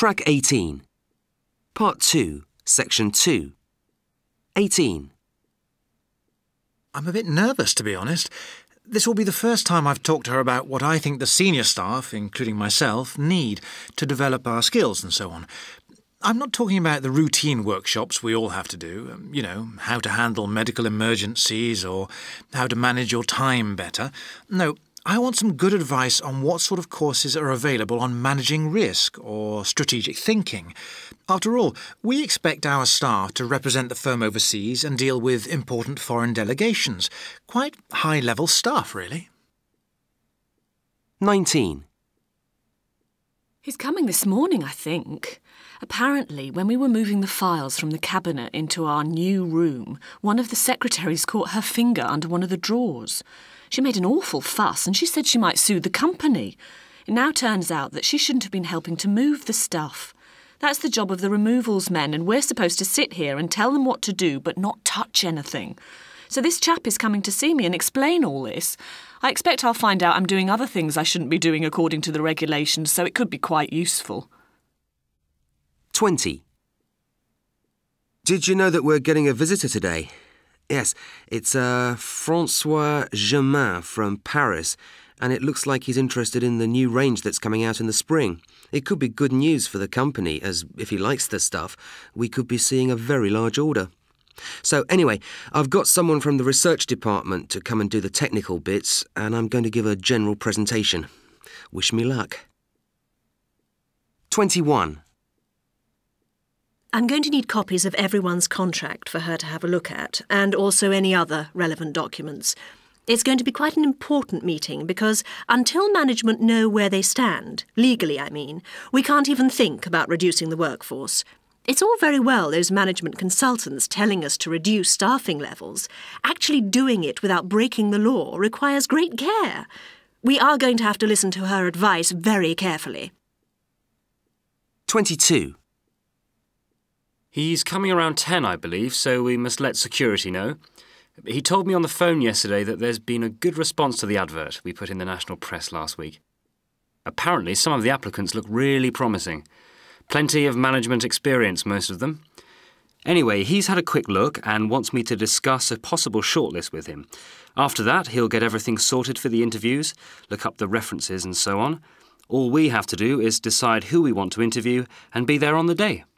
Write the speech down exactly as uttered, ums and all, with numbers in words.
Track eighteen. Part two, Section two. eighteen. I'm a bit nervous, to be honest. This will be the first time I've talked to her about what I think the senior staff, including myself, need to develop our skills and so on. I'm not talking about the routine workshops we all have to do, you know, how to handle medical emergencies or how to manage your time better. No, I want some good advice on what sort of courses are available on managing risk or strategic thinking. After all, we expect our staff to represent the firm overseas and deal with important foreign delegations. Quite high-level stuff, really. nineteen. He's coming this morning, I think. Apparently, when we were moving the files from the cabinet into our new room, one of the secretaries caught her finger under one of the drawers. She made an awful fuss and she said she might sue the company. It now turns out that she shouldn't have been helping to move the stuff. That's the job of the removals men, and we're supposed to sit here and tell them what to do but not touch anything. So this chap is coming to see me and explain all this. I expect I'll find out I'm doing other things I shouldn't be doing according to the regulations, so it could be quite useful. twenty. Did you know that we're getting a visitor today? Yes, it's uh, Francois Germain from Paris, and it looks like he's interested in the new range that's coming out in the spring. It could be good news for the company, as if he likes the stuff, we could be seeing a very large order. So anyway, I've got someone from the research department to come and do the technical bits, and I'm going to give a general presentation. Wish me luck. twenty-one. I'm going to need copies of everyone's contract for her to have a look at, and also any other relevant documents. It's going to be quite an important meeting because until management know where they stand, legally I mean, we can't even think about reducing the workforce. It's all very well those management consultants telling us to reduce staffing levels. Actually doing it without breaking the law requires great care. We are going to have to listen to her advice very carefully. twenty-two. He's coming around ten, I believe, so we must let security know. He told me on the phone yesterday that there's been a good response to the advert we put in the national press last week. Apparently, some of the applicants look really promising. Plenty of management experience, most of them. Anyway, he's had a quick look and wants me to discuss a possible shortlist with him. After that, he'll get everything sorted for the interviews, look up the references and so on. All we have to do is decide who we want to interview and be there on the day.